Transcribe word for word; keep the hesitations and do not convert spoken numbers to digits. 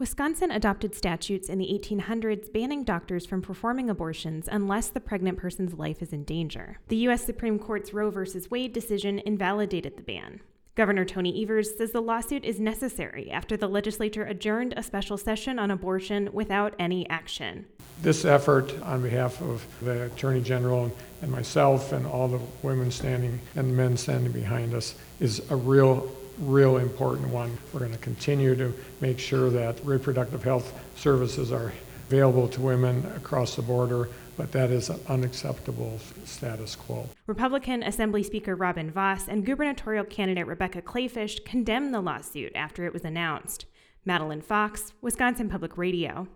Wisconsin adopted statutes in the eighteen hundreds banning doctors from performing abortions unless the pregnant person's life is in danger. The U S Supreme Court's Roe v. Wade decision invalidated the ban. Governor Tony Evers says the lawsuit is necessary after the legislature adjourned a special session on abortion without any action. This effort on behalf of the Attorney General and myself and all the women standing and men standing behind us is a real, real important one. We're going to continue to make sure that reproductive health services are available to women across the border, but that is an unacceptable status quo. Republican Assembly Speaker Robin Vos and gubernatorial candidate Rebecca Kleefisch condemned the lawsuit after it was announced. Madeline Fox, Wisconsin Public Radio.